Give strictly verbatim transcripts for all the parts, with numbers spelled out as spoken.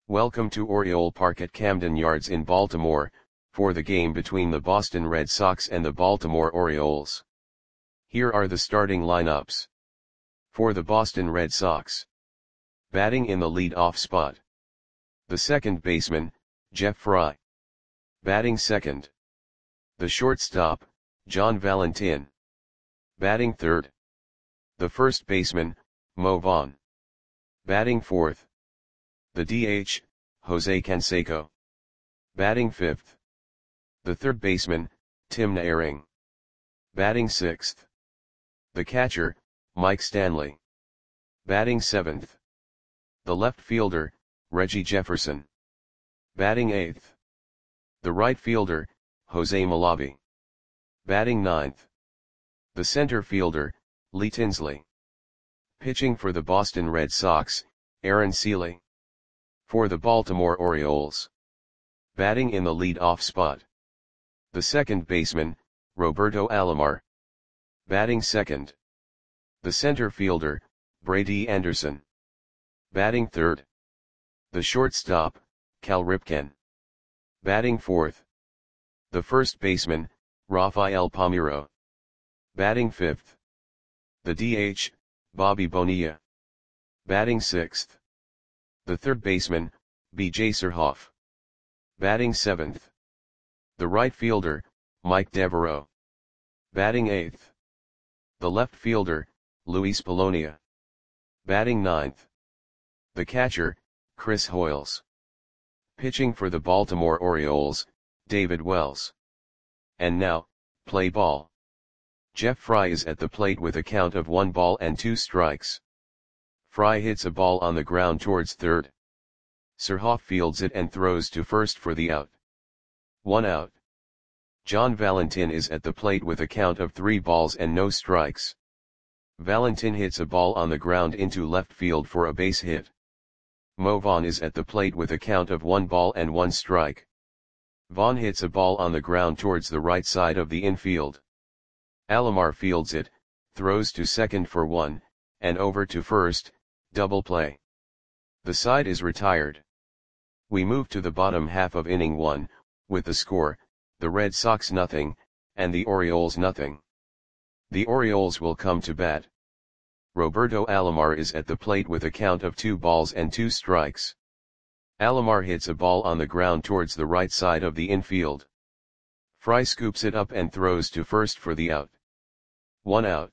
Welcome to Oriole Park at Camden Yards in Baltimore, for the game between the Boston Red Sox and the Baltimore Orioles. Here are the starting lineups. For the Boston Red Sox. Batting in the lead-off spot. The second baseman, Jeff Frye. Batting second. The shortstop, John Valentin. Batting third. The first baseman, Mo Vaughn. Batting fourth. The D H, Jose Canseco. Batting fifth. The third baseman, Tim Naehring. Batting sixth. The catcher, Mike Stanley. Batting seventh. The left fielder, Reggie Jefferson. Batting eighth. The right fielder, Jose Malavi. Batting ninth. The center fielder, Lee Tinsley. Pitching for the Boston Red Sox, Aaron Sele. For the Baltimore Orioles. Batting in the lead-off spot. The second baseman, Roberto Alomar. Batting second. The center fielder, Brady Anderson. Batting third. The shortstop, Cal Ripken. Batting fourth. The first baseman, Rafael Palmeiro. Batting fifth. The D H, Bobby Bonilla. Batting sixth. The third baseman, B J Surhoff. Batting seventh. The right fielder, Mike Devereaux. Batting eighth. The left fielder, Luis Polonia. Batting ninth. The catcher, Chris Hoiles. Pitching for the Baltimore Orioles, David Wells. And now, play ball. Jeff Frye is at the plate with a count of one ball and two strikes. Frye hits a ball on the ground towards third. Surhoff fields it and throws to first for the out. One out. John Valentin is at the plate with a count of three balls and no strikes. Valentin hits a ball on the ground into left field for a base hit. Mo Vaughn is at the plate with a count of one ball and one strike. Vaughn hits a ball on the ground towards the right side of the infield. Alomar fields it, throws to second for one, and over to first, double play. The side is retired. We move to the bottom half of inning one, with the score, the Red Sox nothing, and the Orioles nothing. The Orioles will come to bat. Roberto Alomar is at the plate with a count of two balls and two strikes. Alomar hits a ball on the ground towards the right side of the infield. Frye scoops it up and throws to first for the out. One out.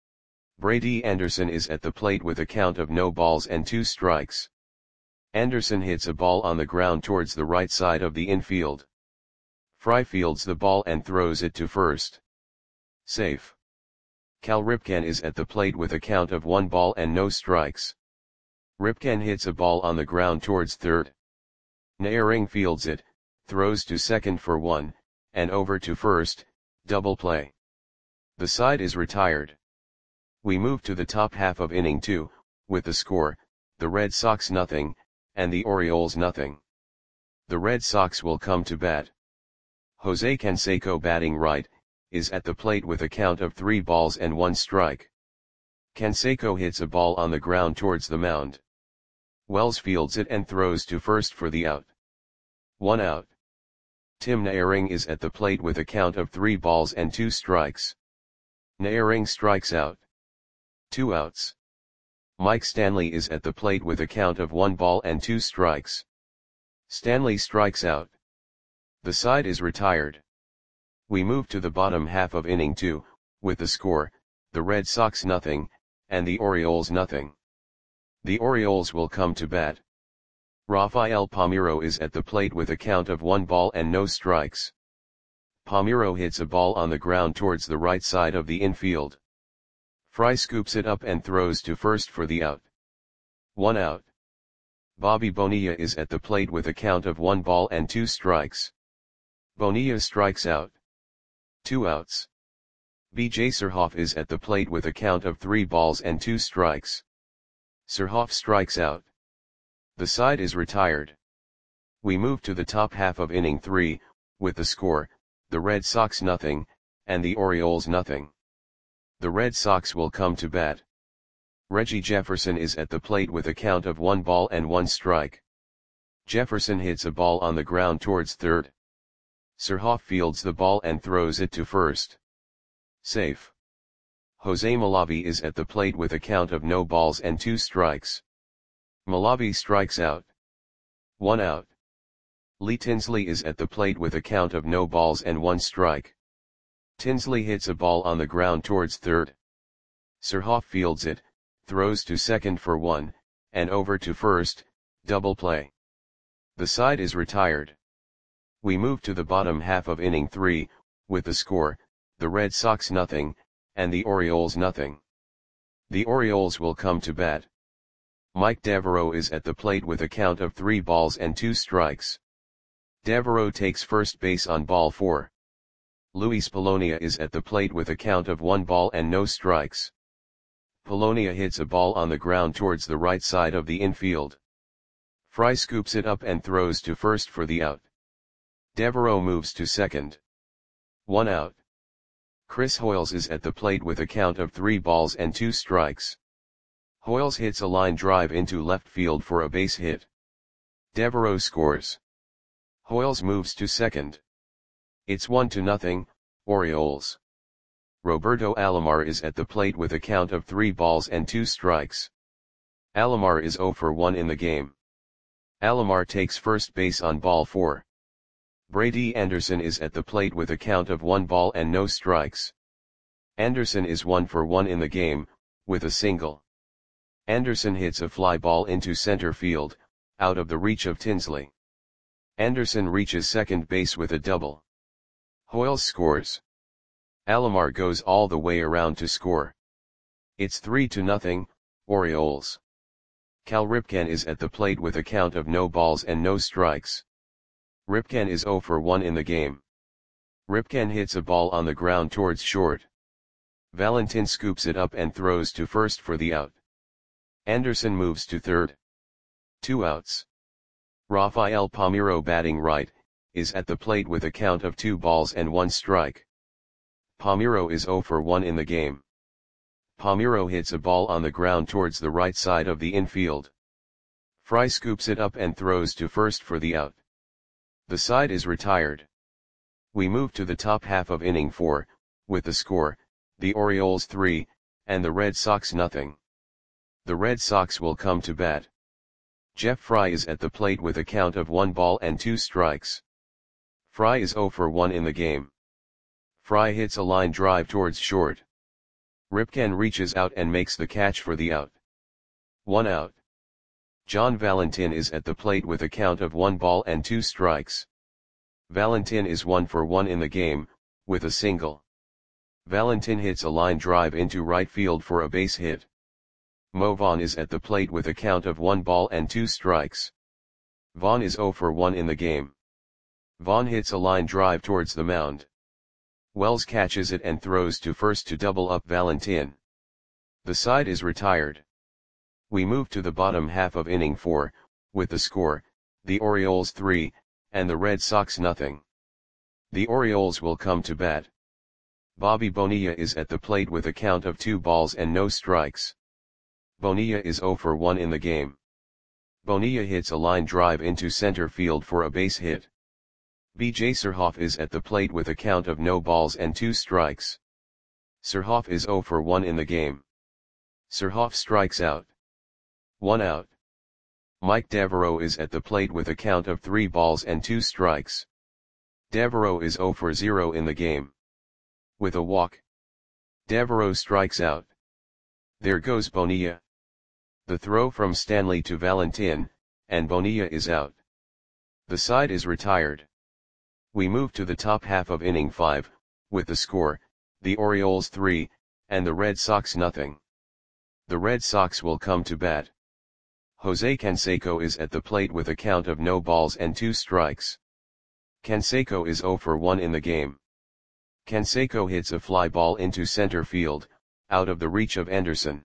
Brady Anderson is at the plate with a count of no balls and two strikes. Anderson hits a ball on the ground towards the right side of the infield. Frye fields the ball and throws it to first. Safe. Cal Ripken is at the plate with a count of one ball and no strikes. Ripken hits a ball on the ground towards third. Naehring fields it, throws to second for one, and over to first, double play. The side is retired. We move to the top half of inning two, with the score, the Red Sox nothing, and the Orioles nothing. The Red Sox will come to bat. Jose Canseco batting right, is at the plate with a count of three balls and one strike. Canseco hits a ball on the ground towards the mound. Wells fields it and throws to first for the out. One out. Tim Naehring is at the plate with a count of three balls and two strikes. Naehring strikes out. Two outs. Mike Stanley is at the plate with a count of one ball and two strikes. Stanley strikes out. The side is retired. We move to the bottom half of inning two, with the score, the Red Sox nothing, and the Orioles nothing. The Orioles will come to bat. Rafael Palmeiro is at the plate with a count of one ball and no strikes. Palmeiro hits a ball on the ground towards the right side of the infield. Frye scoops it up and throws to first for the out. One out. Bobby Bonilla is at the plate with a count of one ball and two strikes. Bonilla strikes out. Two outs. B J Surhoff is at the plate with a count of three balls and two strikes. Surhoff strikes out. The side is retired. We move to the top half of inning three, with the score, the Red Sox nothing, and the Orioles nothing. The Red Sox will come to bat. Reggie Jefferson is at the plate with a count of one ball and one strike. Jefferson hits a ball on the ground towards third. Surhoff fields the ball and throws it to first. Safe. Jose Malavi is at the plate with a count of no balls and two strikes. Malavi strikes out. One out. Lee Tinsley is at the plate with a count of no balls and one strike. Tinsley hits a ball on the ground towards third. Surhoff fields it, throws to second for one, and over to first, double play. The side is retired. We move to the bottom half of inning three, with the score, the Red Sox nothing, and the Orioles nothing. The Orioles will come to bat. Mike Devereaux is at the plate with a count of three balls and two strikes. Devereaux takes first base on ball four. Luis Polonia is at the plate with a count of one ball and no strikes. Polonia hits a ball on the ground towards the right side of the infield. Fry scoops it up and throws to first for the out. Devereaux moves to second. One out. Chris Hoiles is at the plate with a count of three balls and two strikes. Hoiles hits a line drive into left field for a base hit. Devereaux scores. Hoiles moves to second. It's one to nothing, Orioles. Roberto Alomar is at the plate with a count of three balls and two strikes. Alomar is zero for one in the game. Alomar takes first base on ball four. Brady Anderson is at the plate with a count of one ball and no strikes. Anderson is one for one in the game, with a single. Anderson hits a fly ball into center field, out of the reach of Tinsley. Anderson reaches second base with a double. Hoiles scores. Alomar goes all the way around to score. It's three to nothing, Orioles. Cal Ripken is at the plate with a count of no balls and no strikes. Ripken is zero for one in the game. Ripken hits a ball on the ground towards short. Valentin scoops it up and throws to first for the out. Anderson moves to third. Two outs. Rafael Palmeiro, batting right, is at the plate with a count of two balls and one strike. Palmeiro is zero for one in the game. Palmeiro hits a ball on the ground towards the right side of the infield. Fry scoops it up and throws to first for the out. The side is retired. We move to the top half of inning four, with the score, the Orioles three, and the Red Sox nothing. The Red Sox will come to bat. Jeff Fry is at the plate with a count of one ball and two strikes. Fry is zero for one in the game. Fry hits a line drive towards short. Ripken reaches out and makes the catch for the out. One out. John Valentin is at the plate with a count of one ball and two strikes. Valentin is one for one in the game, with a single. Valentin hits a line drive into right field for a base hit. Mo Vaughn is at the plate with a count of one ball and two strikes. Vaughn is zero for one in the game. Vaughn hits a line drive towards the mound. Wells catches it and throws to first to double up Valentin. The side is retired. We move to the bottom half of inning four, with the score, the Orioles three, and the Red Sox nothing. The Orioles will come to bat. Bobby Bonilla is at the plate with a count of two balls and no strikes. Bonilla is zero for one in the game. Bonilla hits a line drive into center field for a base hit. B J Surhoff is at the plate with a count of no balls and two strikes. Surhoff is zero for one in the game. Surhoff strikes out. One out. Mike Devereaux is at the plate with a count of three balls and two strikes. Devereaux is zero for zero in the game. With a walk. Devereaux strikes out. There goes Bonilla. The throw from Stanley to Valentin, and Bonilla is out. The side is retired. We move to the top half of inning five, with the score, the Orioles three, and the Red Sox nothing. The Red Sox will come to bat. Jose Canseco is at the plate with a count of no balls and two strikes. Canseco is zero for one in the game. Canseco hits a fly ball into center field, out of the reach of Anderson.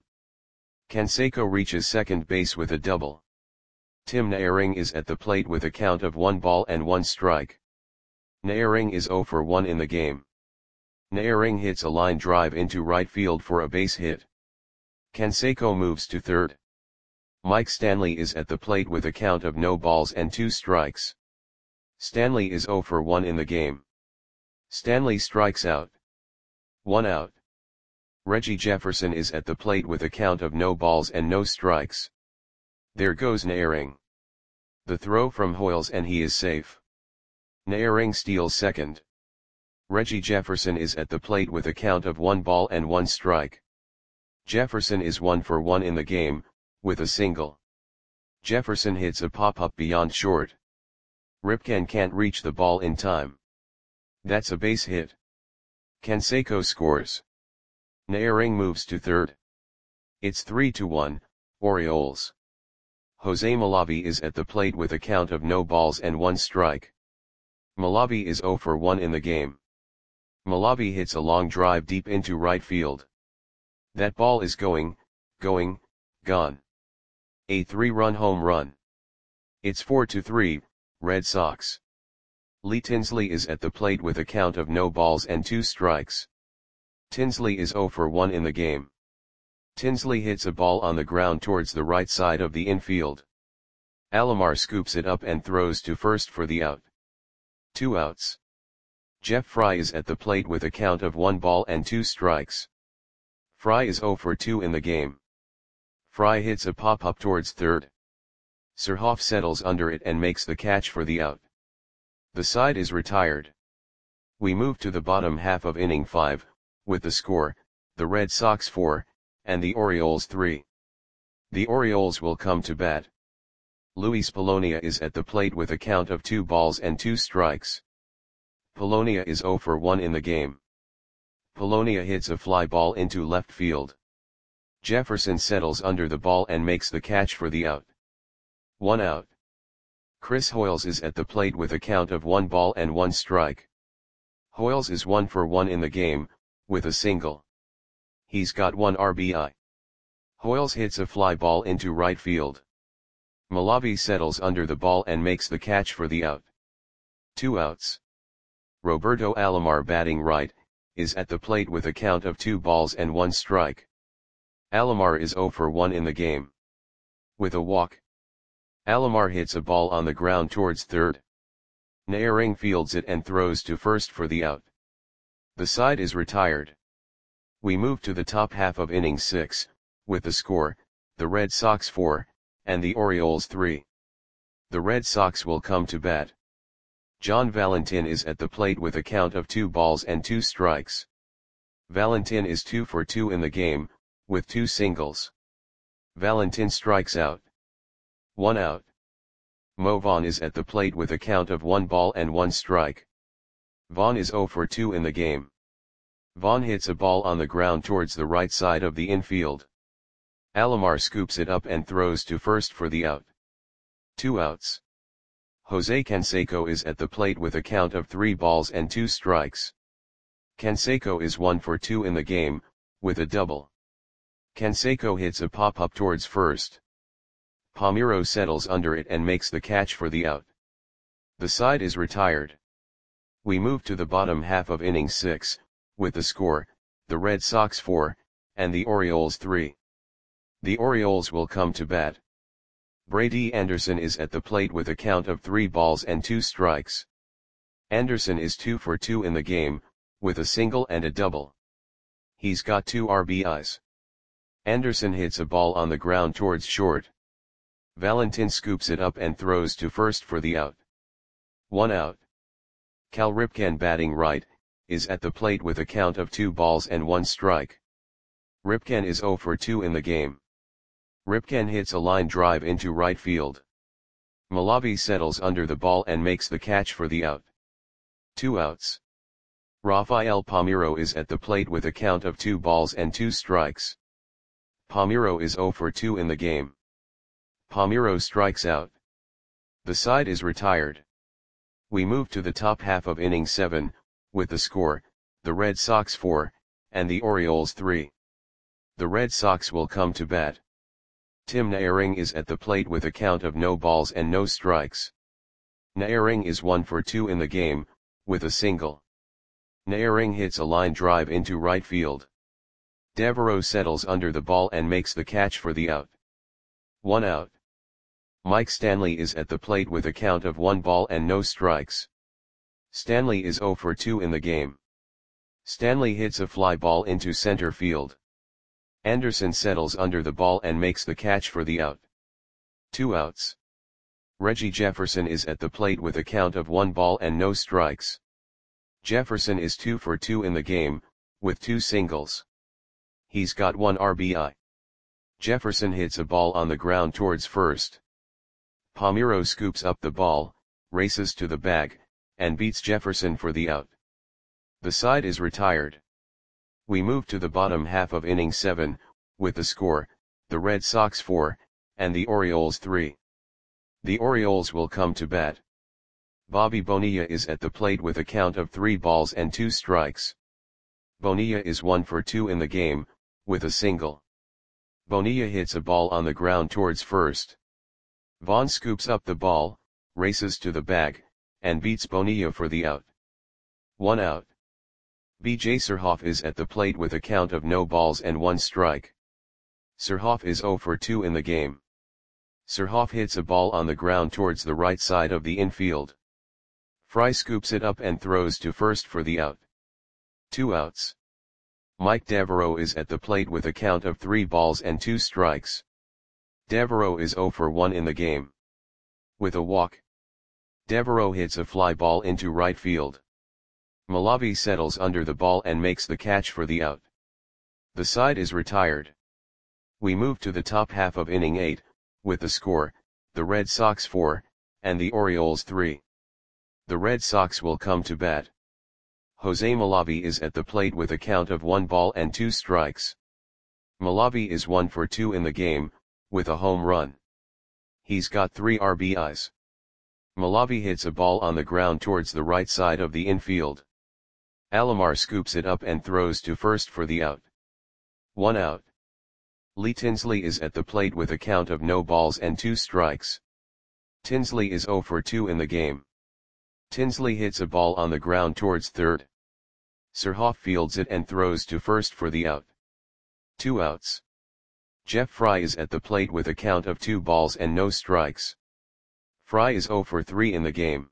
Canseco reaches second base with a double. Tim Naehring is at the plate with a count of one ball and one strike. Naehring is zero for one in the game. Naehring hits a line drive into right field for a base hit. Canseco moves to third. Mike Stanley is at the plate with a count of no balls and two strikes. Stanley is zero for one in the game. Stanley strikes out. One out. Reggie Jefferson is at the plate with a count of no balls and no strikes. There goes Naehring. The throw from Hoyles and he is safe. Naehring steals second. Reggie Jefferson is at the plate with a count of one ball and one strike. Jefferson is one for one in the game, with a single. Jefferson hits a pop-up beyond short. Ripken can't reach the ball in time. That's a base hit. Canseco scores. Naehring moves to third. It's three to one, Orioles. Jose Malavi is at the plate with a count of no balls and one strike. Malavi is zero for one in the game. Malavi hits a long drive deep into right field. That ball is going, going, gone. A three-run home run. It's four to three, Red Sox. Lee Tinsley is at the plate with a count of no balls and two strikes. Tinsley is zero for one in the game. Tinsley hits a ball on the ground towards the right side of the infield. Alomar scoops it up and throws to first for the out. Two outs. Jeff Fry is at the plate with a count of one ball and two strikes. Fry is zero for two in the game. Fry hits a pop-up towards third. Surhoff settles under it and makes the catch for the out. The side is retired. We move to the bottom half of inning five, with the score, the Red Sox four, and the Orioles three. The Orioles will come to bat. Luis Polonia is at the plate with a count of two balls and two strikes. Polonia is zero for one in the game. Polonia hits a fly ball into left field. Jefferson settles under the ball and makes the catch for the out. One out. Chris Hoyles is at the plate with a count of one ball and one strike. Hoyles is one for one in the game, with a single. He's got one R B I. Hoyles hits a fly ball into right field. Malavi settles under the ball and makes the catch for the out. Two outs. Roberto Alomar, batting right, is at the plate with a count of two balls and one strike. Alomar is zero for one in the game. With a walk. Alomar hits a ball on the ground towards third. Naehring fields it and throws to first for the out. The side is retired. We move to the top half of inning six, with the score, the Red Sox four, and the Orioles three. The Red Sox will come to bat. John Valentin is at the plate with a count of two balls and two strikes. Valentin is two for two in the game, with two singles. Valentin strikes out. One out. Mo Vaughn is at the plate with a count of one ball and one strike. Vaughn is zero for two in the game. Vaughn hits a ball on the ground towards the right side of the infield. Alomar scoops it up and throws to first for the out. Two outs. Jose Canseco is at the plate with a count of three balls and two strikes. Canseco is one for two in the game, with a double. Canseco hits a pop-up towards first. Palmeiro settles under it and makes the catch for the out. The side is retired. We move to the bottom half of inning six, with the score, the Red Sox four, and the Orioles three. The Orioles will come to bat. Brady Anderson is at the plate with a count of three balls and two strikes. Anderson is two for two in the game, with a single and a double. He's got two R B Is. Anderson hits a ball on the ground towards short. Valentin scoops it up and throws to first for the out. One out. Cal Ripken, batting right, is at the plate with a count of two balls and one strike. Ripken is zero for two in the game. Ripken hits a line drive into right field. Malavi settles under the ball and makes the catch for the out. Two outs. Rafael Palmeiro is at the plate with a count of two balls and two strikes. Palmeiro is zero for two in the game. Palmeiro strikes out. The side is retired. We move to the top half of inning seven, with the score, the Red Sox four, and the Orioles three. The Red Sox will come to bat. Tim Naehring is at the plate with a count of no balls and no strikes. Naehring is one for two in the game, with a single. Naehring hits a line drive into right field. Devereaux settles under the ball and makes the catch for the out. one out. Mike Stanley is at the plate with a count of one ball and no strikes. Stanley is zero for two in the game. Stanley hits a fly ball into center field. Anderson settles under the ball and makes the catch for the out. Two outs. Reggie Jefferson is at the plate with a count of one ball and no strikes. Jefferson is two for two in the game, with two singles. He's got one R B I. Jefferson hits a ball on the ground towards first. Palmeiro scoops up the ball, races to the bag, and beats Jefferson for the out. The side is retired. We move to the bottom half of inning seven, with the score, the Red Sox four, and the Orioles three. The Orioles will come to bat. Bobby Bonilla is at the plate with a count of three balls and two strikes. Bonilla is one for two in the game, with a single. Bonilla hits a ball on the ground towards first. Vaughn scoops up the ball, races to the bag, and beats Bonilla for the out. One out. B J Surhoff is at the plate with a count of no balls and one strike. Surhoff is zero for two in the game. Surhoff hits a ball on the ground towards the right side of the infield. Fry scoops it up and throws to first for the out. Two outs. Mike Devereaux is at the plate with a count of three balls and two strikes. Devereaux is zero for one in the game. With a walk. Devereaux hits a fly ball into right field. Malavi settles under the ball and makes the catch for the out. The side is retired. We move to the top half of inning eight, with the score, the Red Sox four, and the Orioles three. The Red Sox will come to bat. Jose Malavi is at the plate with a count of one ball and two strikes. Malavi is one for two in the game, with a home run. He's got three R B Is. Malavi hits a ball on the ground towards the right side of the infield. Alomar scoops it up and throws to first for the out. One out. Lee Tinsley is at the plate with a count of no balls and two strikes. Tinsley is zero for two in the game. Tinsley hits a ball on the ground towards third. Surhoff fields it and throws to first for the out. Two outs. Jeff Fry is at the plate with a count of two balls and no strikes. Fry is zero for three in the game.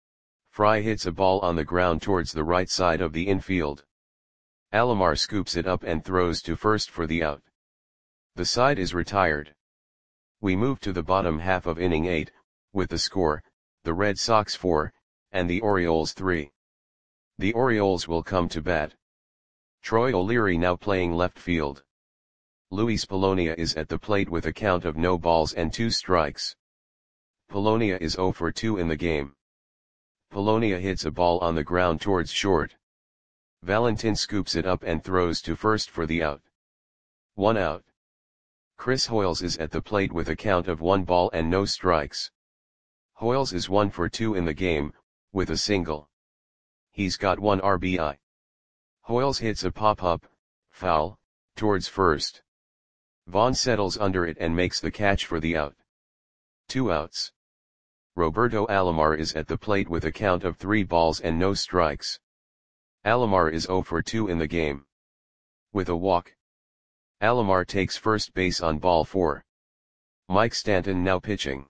Fry hits a ball on the ground towards the right side of the infield. Alomar scoops it up and throws to first for the out. The side is retired. We move to the bottom half of inning eight, with the score, the Red Sox four, and the Orioles three. The Orioles will come to bat. Troy O'Leary now playing left field. Luis Polonia is at the plate with a count of no balls and two strikes. Polonia is zero for two in the game. Polonia hits a ball on the ground towards short. Valentin scoops it up and throws to first for the out. One out. Chris Hoiles is at the plate with a count of one ball and no strikes. Hoiles is one for two in the game, with a single. He's got one R B I. Hoiles hits a pop-up, foul, towards first. Vaughn settles under it and makes the catch for the out. Two outs. Roberto Alomar is at the plate with a count of three balls and no strikes. Alomar is zero for two in the game. With a walk. Alomar takes first base on ball four. Mike Stanton now pitching.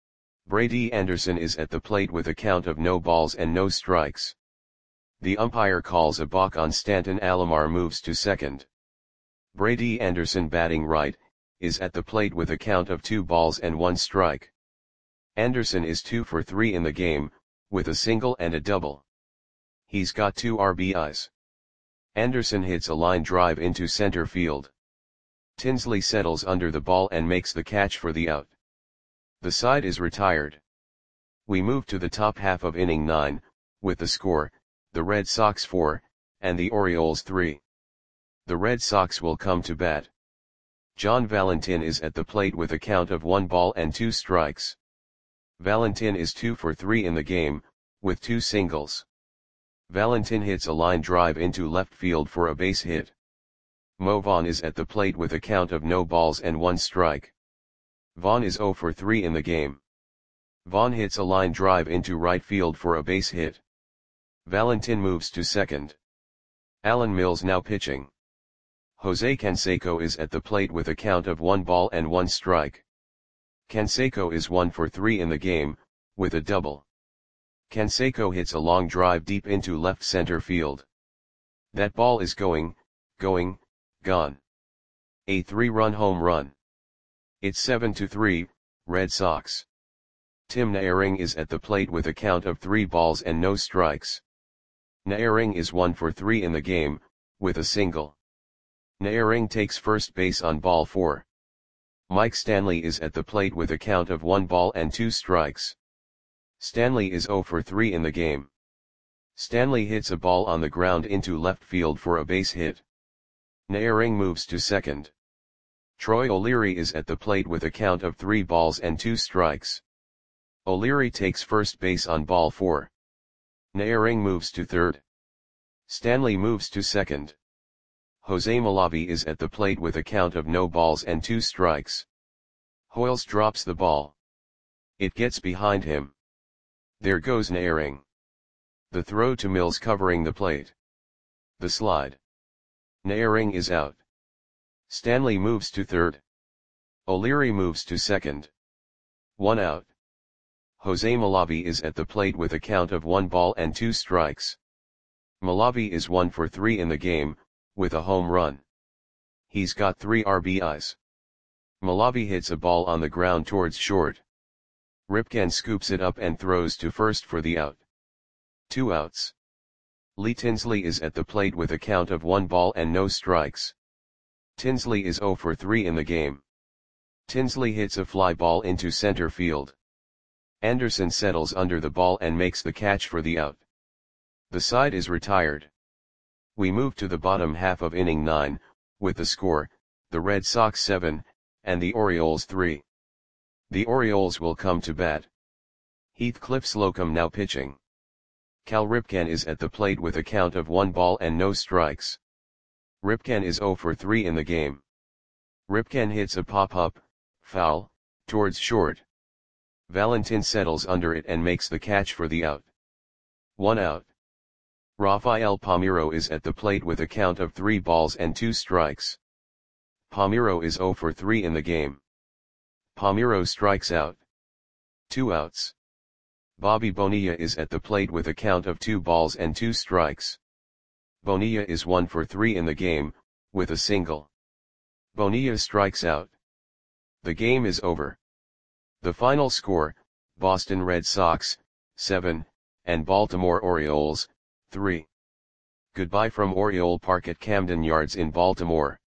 Brady Anderson is at the plate with a count of no balls and no strikes. The umpire calls a balk on Stanton. Alomar moves to second. Brady Anderson, batting right, is at the plate with a count of two balls and one strike. Anderson is two for three in the game, with a single and a double. He's got two R B Is. Anderson hits a line drive into center field. Tinsley settles under the ball and makes the catch for the out. The side is retired. We move to the top half of inning nine, with the score, the Red Sox four, and the Orioles three. The Red Sox will come to bat. John Valentin is at the plate with a count of one ball and two strikes. Valentin is two for three in the game, with two singles. Valentin hits a line drive into left field for a base hit. Mo Vaughn is at the plate with a count of no balls and one strike. Vaughn is zero for three in the game. Vaughn hits a line drive into right field for a base hit. Valentin moves to second. Alan Mills now pitching. Jose Canseco is at the plate with a count of one ball and one strike. Canseco is one for three in the game, with a double. Canseco hits a long drive deep into left center field. That ball is going, going, gone. A three-run home run. It's seven to three, Red Sox. Tim Naehring is at the plate with a count of three balls and no strikes. Naehring is one for three in the game, with a single. Naehring takes first base on ball four. Mike Stanley is at the plate with a count of one ball and two strikes. Stanley is zero for three in the game. Stanley hits a ball on the ground into left field for a base hit. Naehring moves to second. Troy O'Leary is at the plate with a count of three balls and two strikes. O'Leary takes first base on ball four. Naehring moves to third. Stanley moves to second. Jose Malavi is at the plate with a count of no balls and two strikes. Hoyles drops the ball. It gets behind him. There goes Naehring. The throw to Mills covering the plate. The slide. Naehring is out. Stanley moves to third. O'Leary moves to second. One out. Jose Malavi is at the plate with a count of one ball and two strikes. Malavi is one for three in the game, with a home run. He's got three R B Is. Malavi hits a ball on the ground towards short. Ripken scoops it up and throws to first for the out. Two outs. Lee Tinsley is at the plate with a count of one ball and no strikes. Tinsley is zero for three in the game. Tinsley hits a fly ball into center field. Anderson settles under the ball and makes the catch for the out. The side is retired. We move to the bottom half of inning nine, with the score, the Red Sox seven, and the Orioles three. The Orioles will come to bat. Heathcliff Slocum now pitching. Cal Ripken is at the plate with a count of one ball and no strikes. Ripken is zero for three in the game. Ripken hits a pop-up, foul, towards short. Valentin settles under it and makes the catch for the out. One out. Rafael Palmeiro is at the plate with a count of three balls and two strikes. Palmeiro is zero for three in the game. Palmeiro strikes out. Two outs. Bobby Bonilla is at the plate with a count of two balls and two strikes. Bonilla is one for three in the game, with a single. Bonilla strikes out. The game is over. The final score, Boston Red Sox, seven, and Baltimore Orioles, three. Goodbye from Oriole Park at Camden Yards in Baltimore.